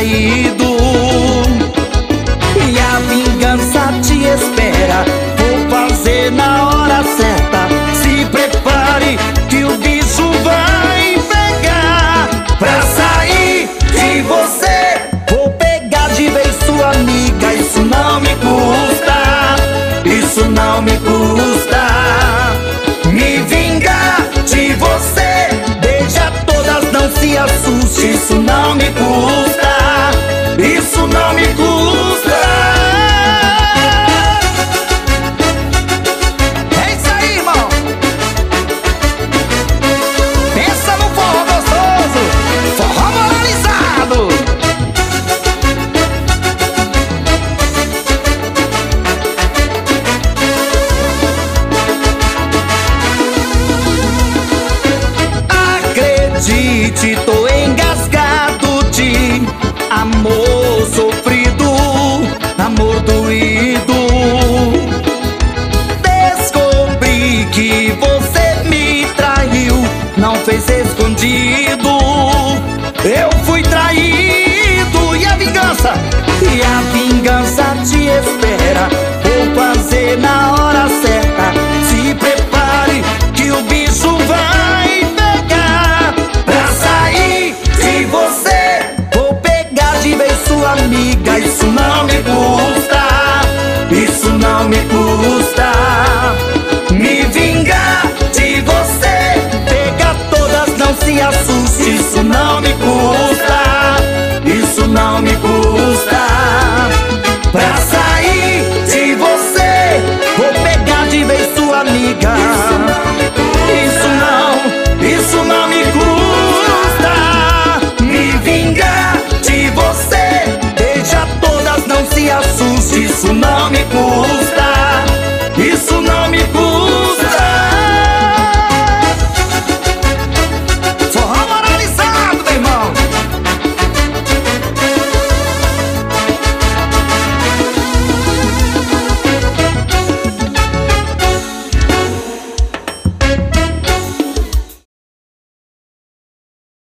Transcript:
traído. E a vingança te espera, vou fazer na hora certa. Se prepare que o bicho vai pegar. Pra sair de você, vou pegar de vez sua amiga. Isso não me custa, isso não me custa. Me vingar de você, beija todas, não se assuste. Isso não me custa, isso não me custa. É isso aí, irmão. Pensa no forró gostoso, forró moralizado. Acredite,